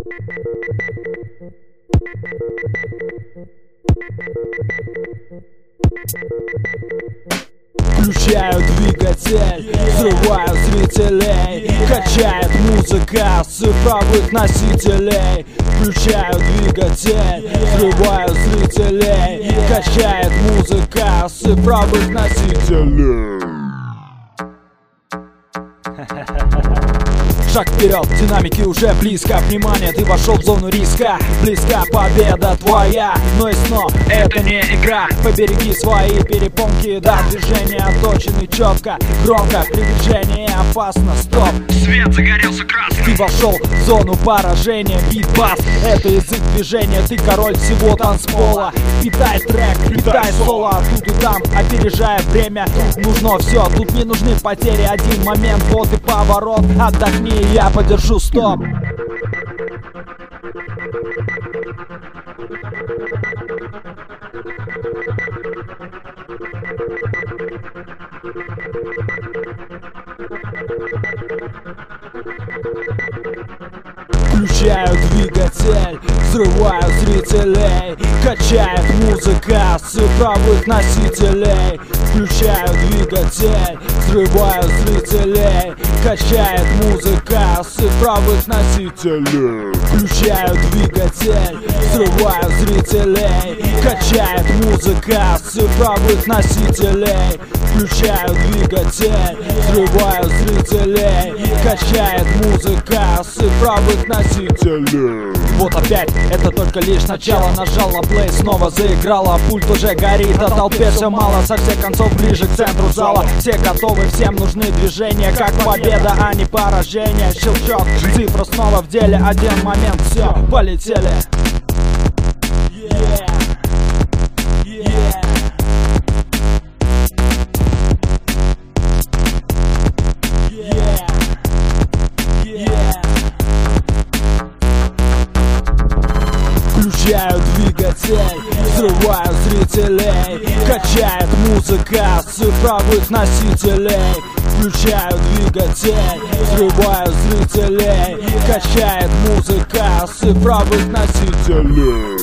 Включаю двигатель, взрываю зрителей, качает музыка с цифровых носителей. Включаю двигатель, взрываю зрителей, качает музыка с цифровых носителей. Шаг вперед, динамики уже близко. Внимание, ты вошел в зону риска. Близка победа твоя, но и снова это не игра. Побереги свои перепонки, да, движение точены четко. Громко, приближение опасно, стоп. Свет загорелся красным. Ты вошел в зону поражения. Бит-бас, это язык движения. Ты король всего танцпола. Питай трек, питай соло. Тут и там, опережая время. Нужно все, тут не нужны потери. Один момент, вот и поворот. Отдохни, я подержу, стоп. Включаю двигатель, взрываю зрителей, качает музыка с цифровых носителей. Включаю двигатель, взрываю зрителей, качает музыка с цифровых носителей. Включаю двигатель, взрываю зрителей, качает музыка с цифровых носителей. Включаю двигатель, взрываю зрителей, качает музыка с цифровых носителей. Вот опять, это только лишь начало. Нажал на плей, снова заиграла. Пульт уже горит, а толпе все мало. Со всех концов ближе к центру зала. Все готовы, всем нужны движения. Как победа, а не поражение. Щелчок, цифра снова в деле. Один момент, все, полетели. Включаю двигатель, взрываю зрителей, качает музыка с цифровых носителей. Включаю двигатель, взрываю зрителей, качает музыка с цифровых носителей.